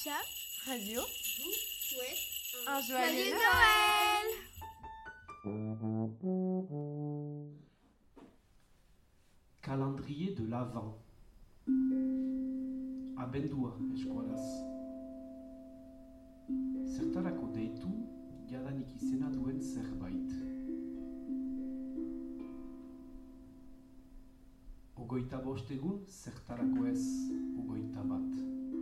Chat, radio, vous souhaite un joyeux Noël. Calendrier de l'Avent. Abendua eskolaz. Zertarako deitu jadanik izena duen zerbait. Hogeita bost egun zertarako ez 21.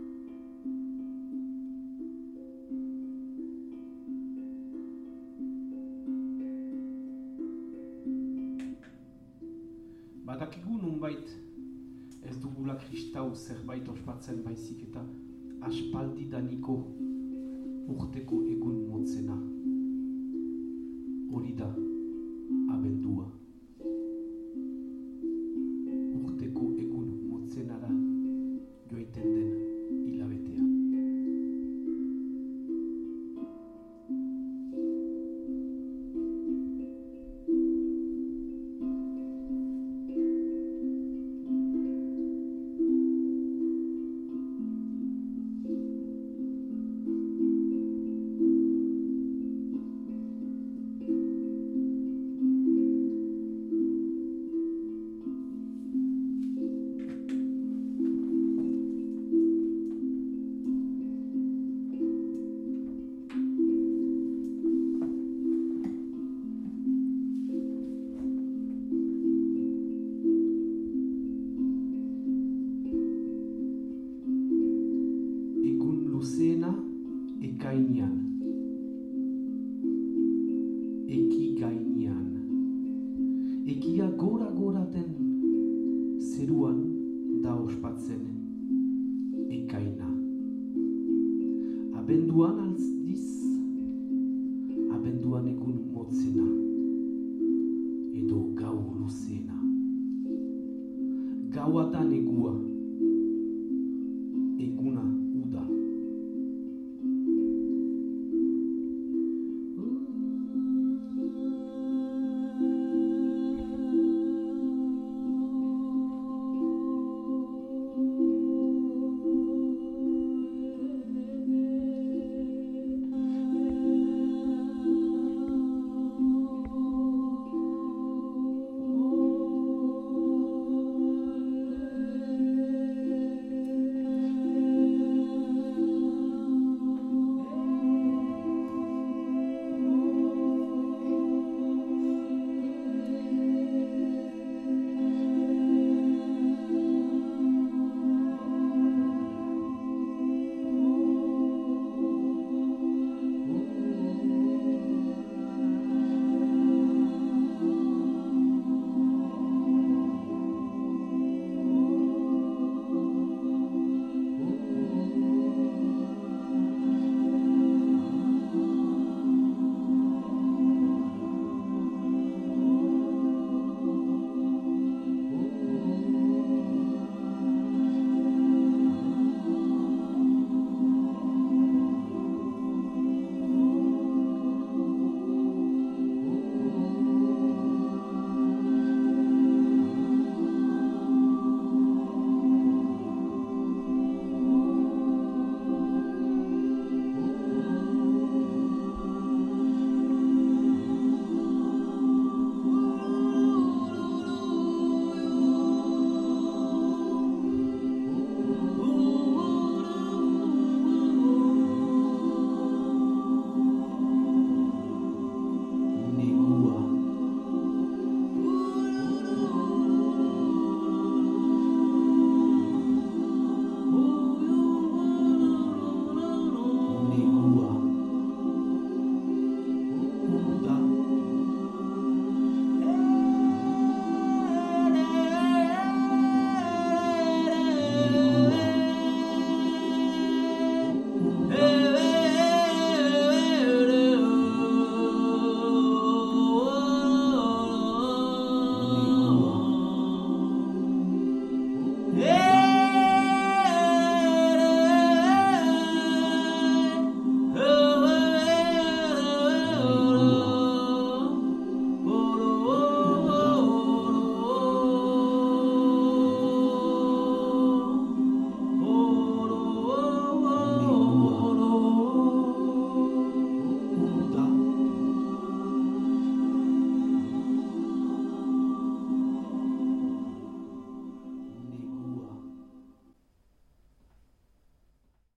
Badakigu nunbait ez dugula kristau zerbait ospatzen baizik eta aspaldidaniko urteko egun motzena. Hori da abendua. Urteko egun motzenara joiten den hilabetea. Luzeena ekainean, eki gainean, ekia gora den zeruan da ospatzen ekaina. Abenduan aldiz, abenduan egun motzena, edo gau luzeena. Gaua da negua, eguna